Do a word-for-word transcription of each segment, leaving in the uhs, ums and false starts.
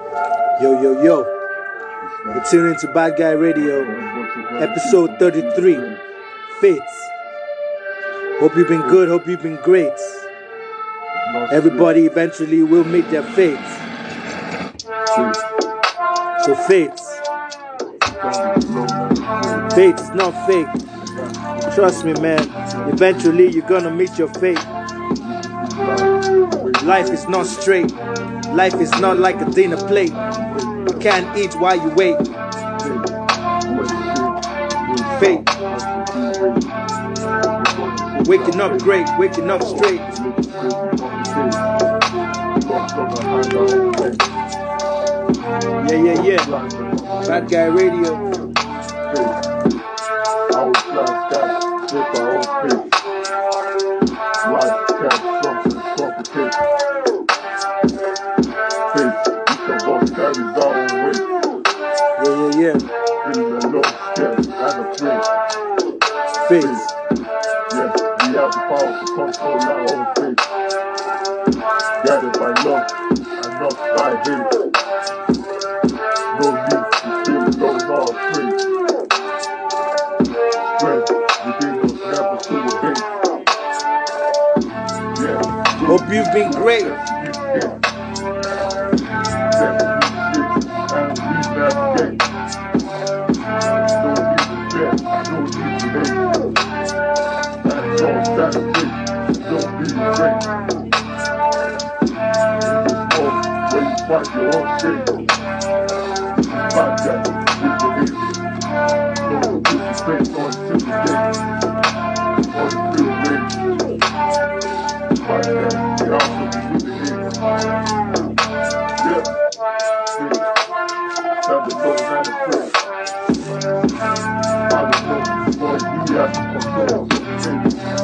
Yo, yo, yo. You're tuning into Bad Guy Radio, episode thirty-three, Fates. Hope you've been good, hope you've been great. Everybody eventually will meet their fate. So Fates. Fate is not fake. Trust me, man. Eventually you're gonna meet your fate. Life is not straight. Life is not like a dinner plate. You can't eat while you wait. Fate. Waking up great, waking up straight. Yeah, yeah, yeah. Bad Guy Radio. Yeah, yeah, yeah. Faith. Yes, we have the power to control our own fate. Guided by love and not by hate. No need to feel so not afraid. Strength within us never to abate. Yeah. Hope you've been great. And we navigate. No need to fear, no need to hate. That's all that it is. Don't be afraid. In this world where you find your own shape. Bad guy with the hate. Don't put your face on intimidate. On the real rage. Bad guy, the outlook with the hate. Yeah. Time to know how to play. I don't know, boy, you have to control your fate.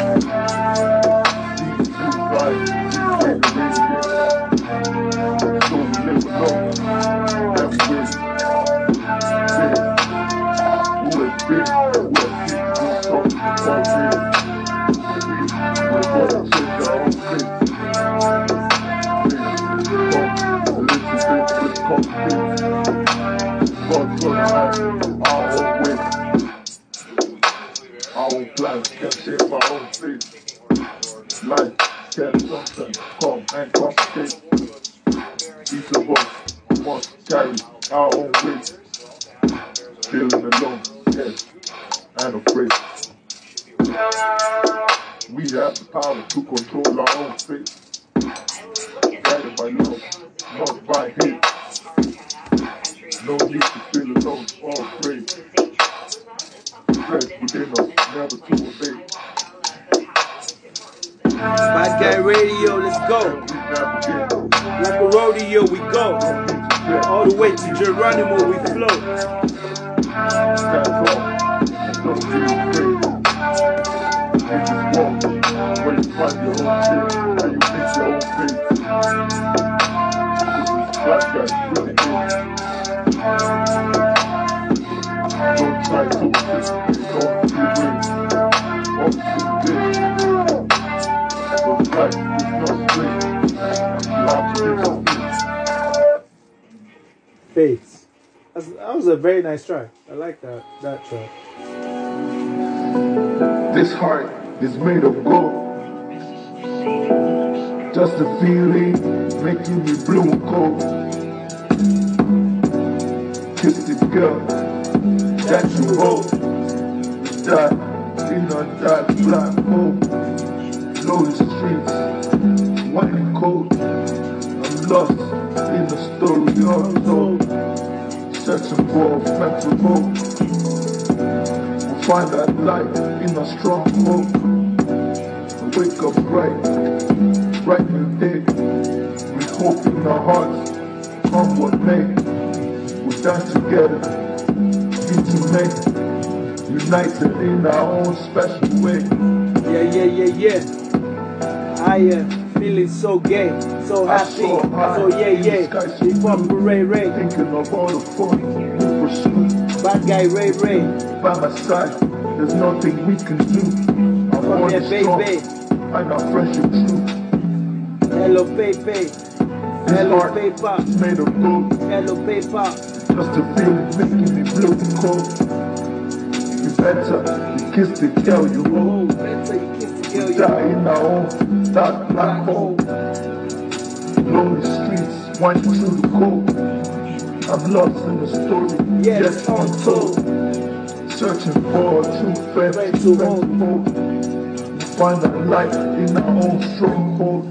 These two guys, these things are so we live alone. Every day. Yeah. Who has been, who has seen, who has talked to all this. We're going to change our own fate. God's gonna have our own way. Our own plans can shape our own fate. Life can sometimes come and complicate. Each of us must carry our own weight. Feeling alone, yes, and afraid. We have the power to control our own fate. Guided by love, not by hate. No need to feel alone or afraid. Strength within us, never to obey. Bad Guy Radio, let's go. Like a rodeo, we go. All the way to Geronimo, we flow. That's all. Don't be afraid. In this world, where you find your own shape and you make your own fate. Bad guys really good. Don't try to assist me, don't be brave. Up to this. But life is not straight. You have to take some things. Faith. That's, that was a very nice track. I like that, that track. This heart is made of gold. Just the feeling making me blue and cold. Kiss this girl that you hold. That in a dark black hole. Lonely streets, winding cold. I'm lost in the story untold. Searching for a mental hope. We'll find that light in a strong hope. Wake up bright, bright new day. With hope in our hearts, come what may. We'll dance together, unite, united in our own special way. Yeah, yeah, yeah, yeah. I am feeling so gay, so happy, so, so yeah, yeah. Before Ray Ray, thinking of all the fun we pursue. Bad Guy Ray Ray, by my side, there's nothing we can do. I want yeah, strong, baby. and our friendship true. Hello, baby. This Hello heart paper. is made of gold. Hello paper. Just to feel it making me blue cold. You better you kiss the girl you Oh, hold. better you kiss the girl We you die hold. in our own dark black hole. Lonely streets winding through the cold. I'm lost in the story, Yes, yet untold. Searching for a true friend Friend to to hold. hold. Find a light in our own stronghold.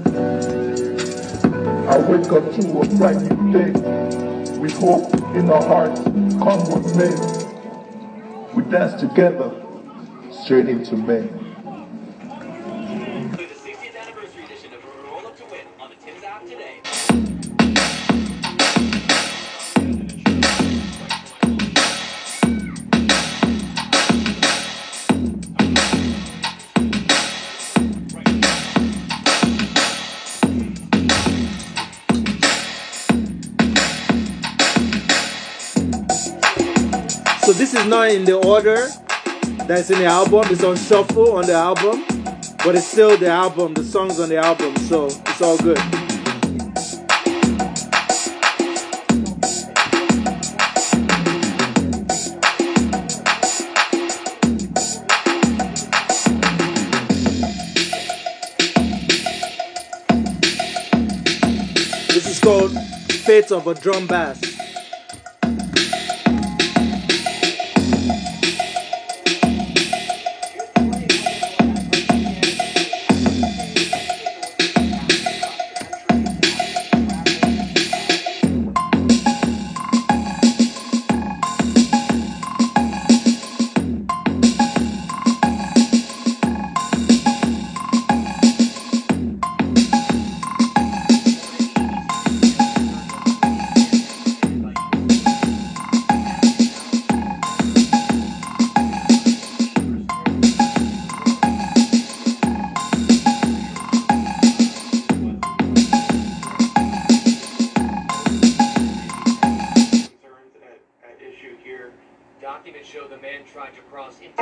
I wake up to a bright new day. With hope in our hearts, come what may. We dance together, straight into May. The sixtieth anniversary edition of Roll Up to Win on the Tim's app today. So this is not in the order that's in the album. It's on shuffle on the album, but it's still the album, the songs on the album, so it's all good. This is called Fate of a Drum Bass. Documents show the man tried to cross into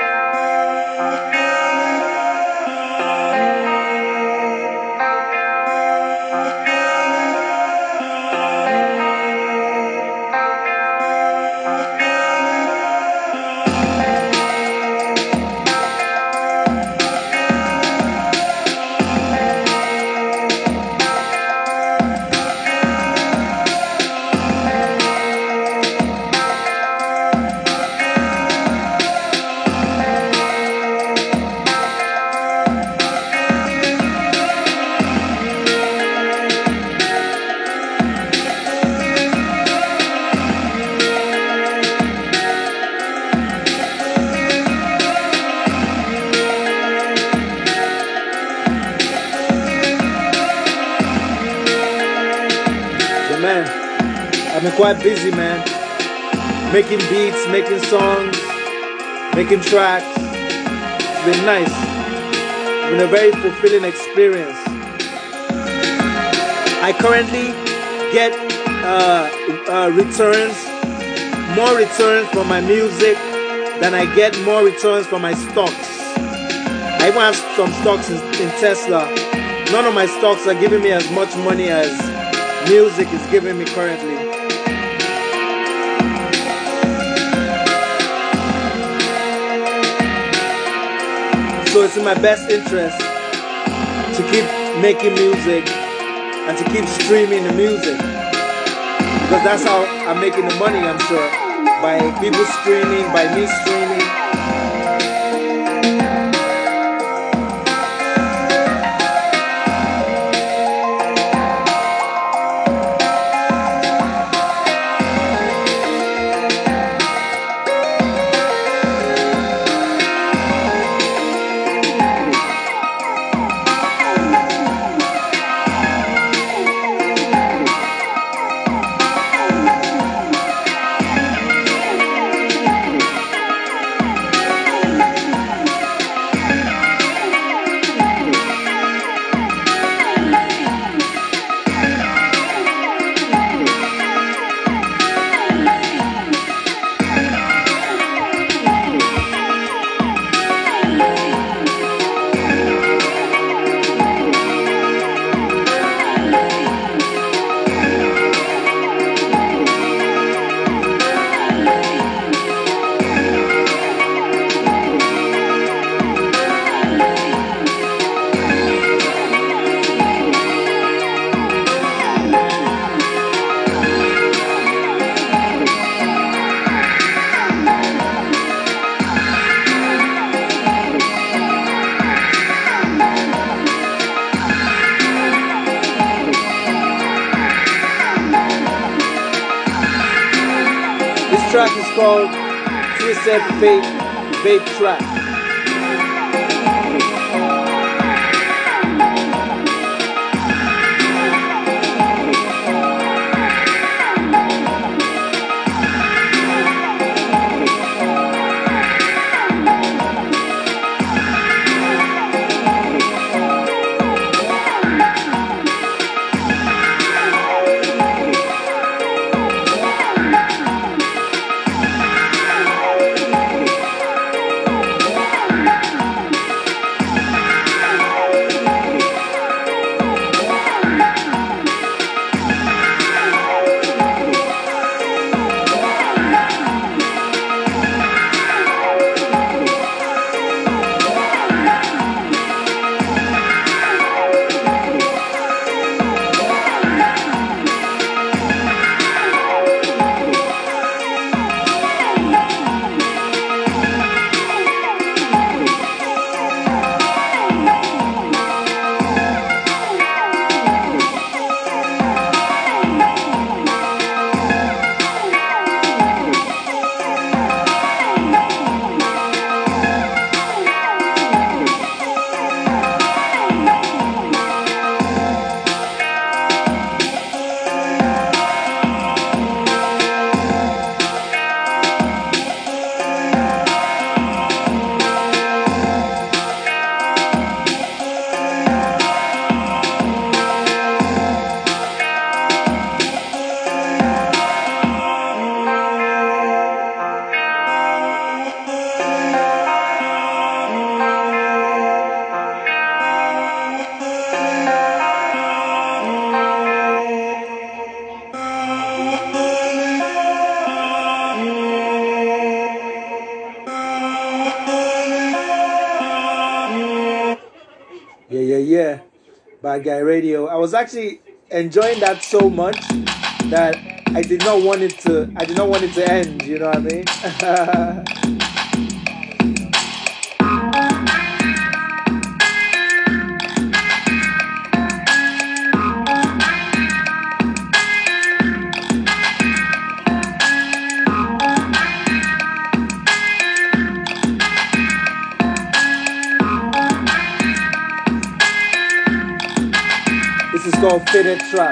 Man, I've been quite busy, man. Making beats, making songs, making tracks. It's been nice. It's been a very fulfilling experience. I currently get uh, uh, returns, more returns from my music than I get more returns from my stocks. I even have some stocks in, in Tesla. None of my stocks are giving me as much money as music is giving me currently. So it's in my best interest to keep making music and to keep streaming the music, because that's how I'm making the money, I'm sure, by people streaming, by me streaming. track is called Twisted Fate Vape Track. Yeah, yeah, yeah. Bad Guy Radio. I was actually enjoying that so much that I did not want it to. I did not want it to end. You know what I mean? This is called Fitted Trap.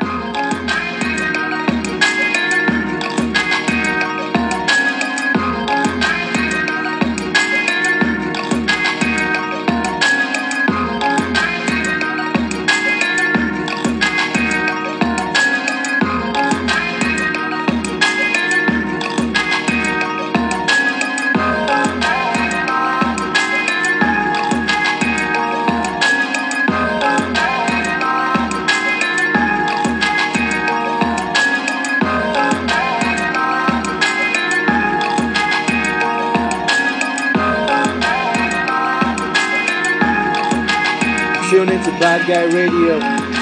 Tune into Bad Guy Radio.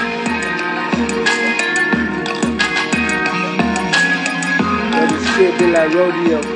That is shit be like rodeo.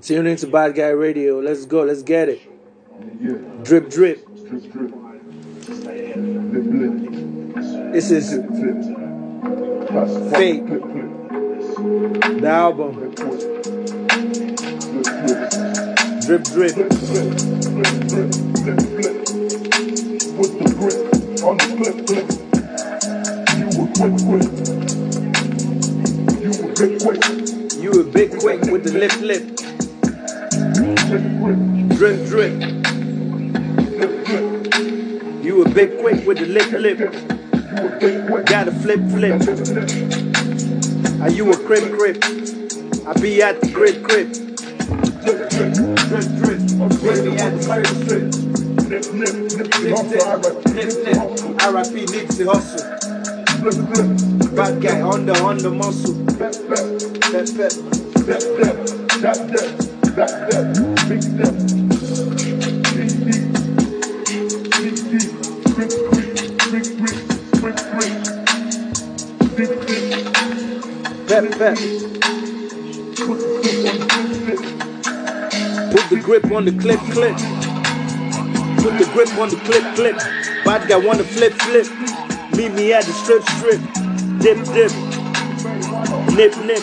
Tune into Bad Guy Radio. Let's go. Let's get it. Yeah. Drip, drip. Drip, drip. Lip, lip. This is Flip, flip. Plus, Fake. flip, flip. the album. Flip, flip. Flip, flip. Drip, drip. Flip, flip. Flip, flip. Flip, flip. With the grip on the flip, flip. You were quick, quick. You were big, quick. You a bit quick with the lip, lip. Flip, grip. Drip, drip. Flip, flip. You a bit quick with the lip, lip. You were big, quick. Gotta flip, flip. Flip, flip. Are you a crib, crib? I be at the crib, crib. Flip, flip. Drip, drip. Baby at the crib, crib. Flip, flip. Flip, Flip, flip. Flip, flip. R I P Nipsey Hussle. flip, flip. Bad guy on the on the muscle. Flip, flip. Pep, pep. That, that, that, that, that, that, big step. Deep, deep, deep, deep, quick, quick, quick, quick, quick, quick, deep, deep, Pep, pep. put the grip on the flip, flip. Put the grip on the clip, clip. Put the grip on the clip, clip. Bad guy wanna flip, flip. Meet me at the strip, strip. Dip, dip. Nip, nip.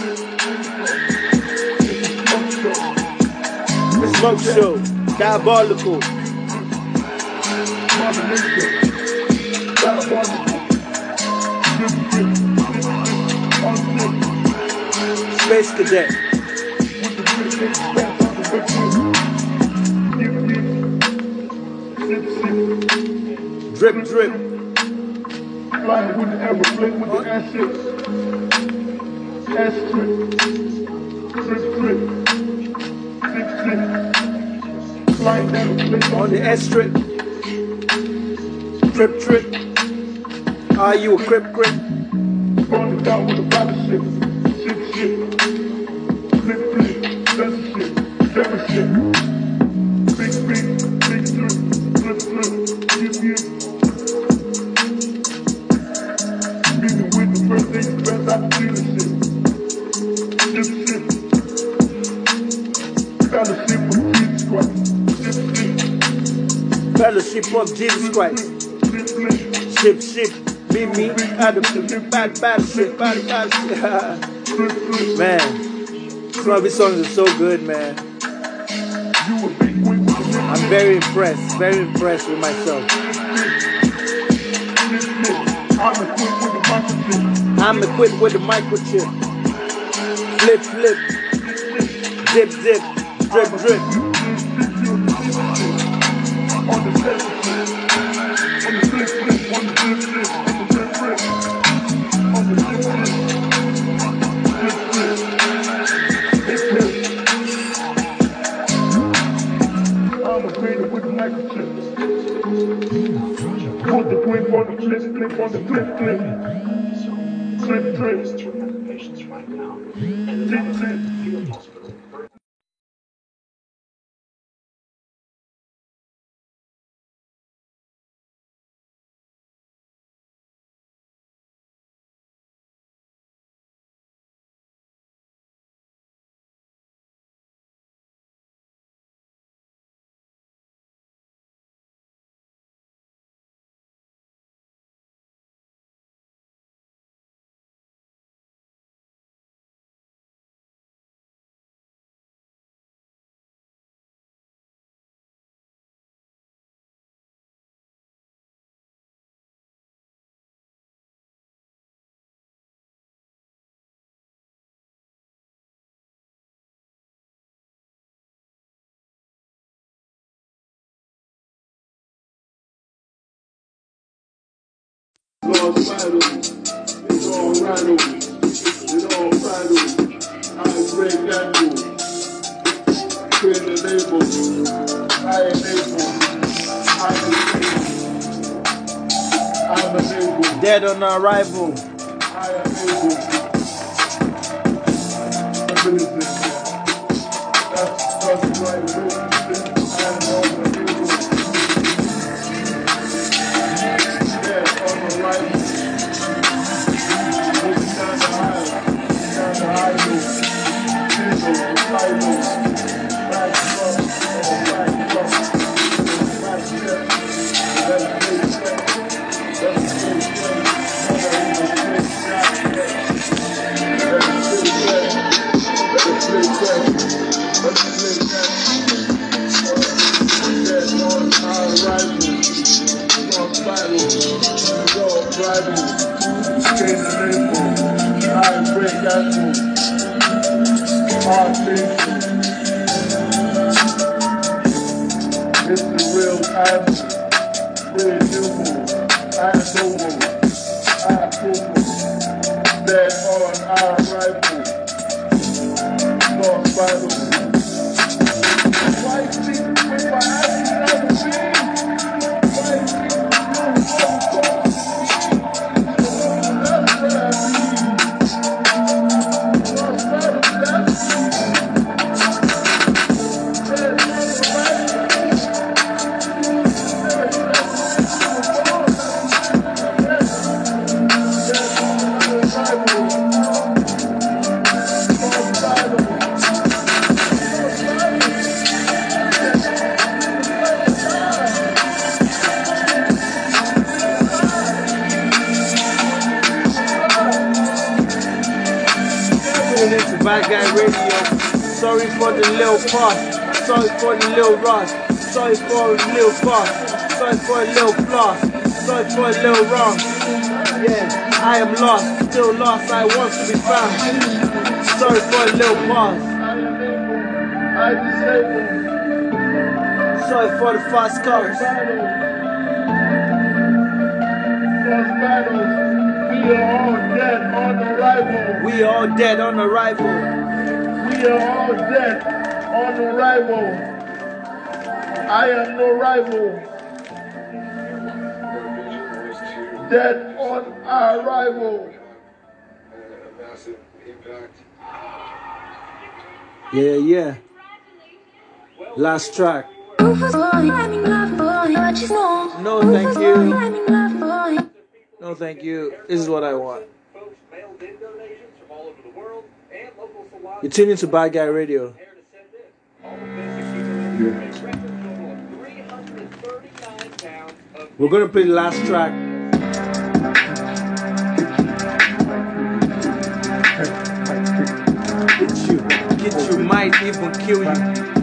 The smoke show. Diabolical. Mother nature, diabolical. Drip, drip, unzip, Space cadet. with the grip, grip, back on the grip, grip. Dip, dip, sip, sip. Drip, drip. Flying with the aeroplane with the ass ships. Ass trip. Trip, trip. Sip, sip. Flying down the plane On the S strip. Trip, trip. Are you a crip, crip? Going down with the battleship. Ship, ship. Flip, flip. Vessel ship. Seven ship. Big, big, big trip. Flip, flip. Yip, yip. Meeting with the first things best out of dealership. Ship, ship. Fellowship with Jesus Christ. Ship, ship. Fellowship of Jesus Christ. Flip, flip. Ship, ship. Meet me at the bad, bad ship, bad, bad ship. Flip, flip. Man, some of these songs are so good, man. You a big quick with the flip, I'm very impressed, very impressed with myself. flip, flip. I'm equipped with the microchip. I'm equipped with a microchip. Flip, flip. Dip, dip. Drip, drip. On the flip, flip. On the flip, flip. On the flip, flip. On the flip, flip. On the flip, flip. Flip, flip. Flip, flip. I'm acquainted with the microchip. Put the grip on the flip, flip. On the flip, flip. Flip, flip. Patients right now. And the Flip, flip. field hospital. It's all right over. It's all right over. It's all right over. I break that rule. Create the label. I enable. I enable. I'm enable. Dead on arrival. I enable. Ability. That's that's right. Ability. I know enable. Yeah, on the right. Moving down the aisle. Down the aisle. People, the title. Hard things. It's the real animal. Real human. I know I approve. Dead on our rifle. Lost vitals. Why speak with my eyes never seen? Why speak with my eyes never That's what I mean. Lost vitals, that's dead on the rifle. Bad Guy Radio. Sorry for the little pause. Sorry for the little rush. Sorry for the little fuss. Sorry for a little floss. Sorry for a little wrong. Yeah, I am lost. Still lost. I want to be found. Sorry for a little pause. I disabled. Sorry for the fast cars. Lost battles. We are all dead on arrival. We are all dead on arrival. We are all dead on arrival. I am no rival. Dead on arrival. Yeah, yeah. Last track. No, thank you. No, thank you. This is what I want. You're tuning into Bad Guy Radio. We're gonna play the last track. Hit you, hit you, might even kill you.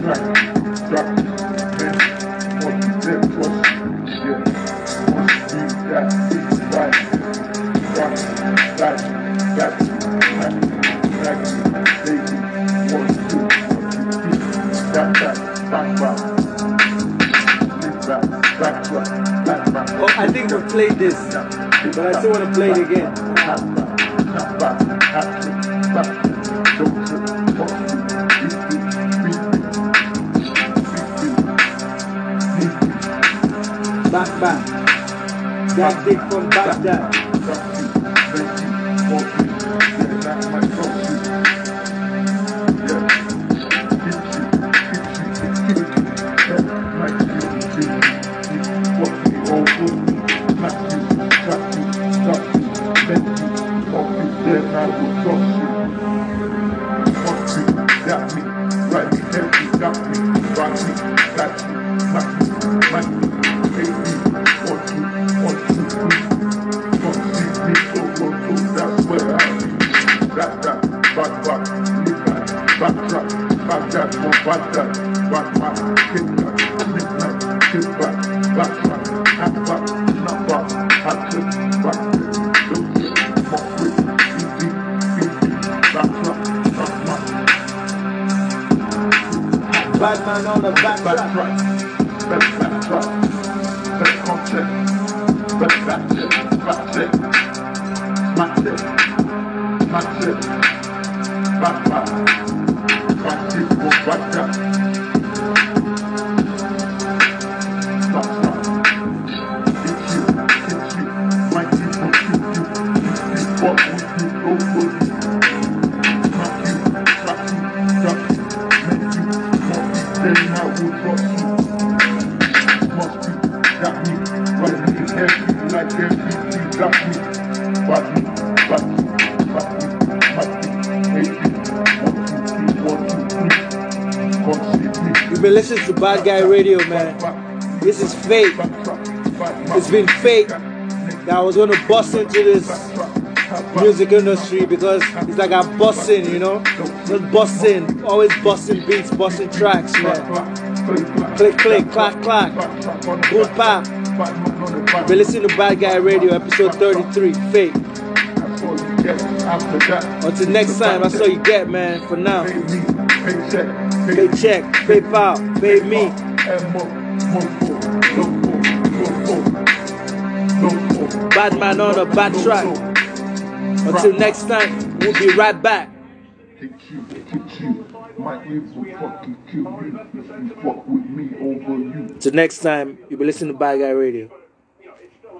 Oh, I think we played this, but I still want to play it again. Back, back. That dick from Baghdad. Batman on the back track. Better back track. Better content. Better back check. Back check. Back check. Back check. Back back. Back check. Back check. Back track. Hit you. Hit you. My people shoot you. What would you go for? Knock you. Back you. Duck you. Then I will drop you. Must be got me right in the head like every you got me. Body, body, body, body, maybe one, two, three, one, two, three. You've been listening to Bad Guy Radio, man. This is fate. It's been fate that I was gonna bust into this music industry because it's like I'm busting, you know, just busting, always busting beats, busting tracks, man. Click, click, clack, clack, boom, pop. Been listening to Bad Guy Radio, episode thirty-three, Fate. After that, Until next time, that's all you get, man. For now. pay me, paycheck, Pay check, PayPal, pay me. and more, more, more, no more, no more, no more. Bad man on a bad track. Until next time, we'll be right back. Hit you, hit you. My ears will fucking kill you if you fuck with me over you. Till next time, you'll be listening to Bad Guy Radio.